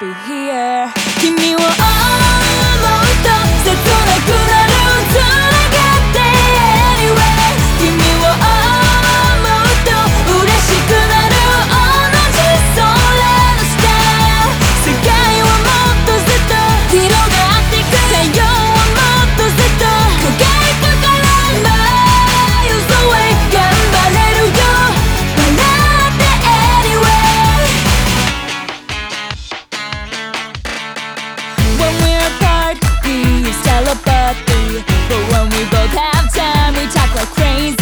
be here 君を思うと切なくなる繋がって Anyway 君を思うと嬉しくなる同じ空の下世界はもっとずっと広がってく太陽はもっとずっと輝くから Miles away 頑張れるよ笑って Anyway When we're apart we use telepathy But when we both have time we talk like crazy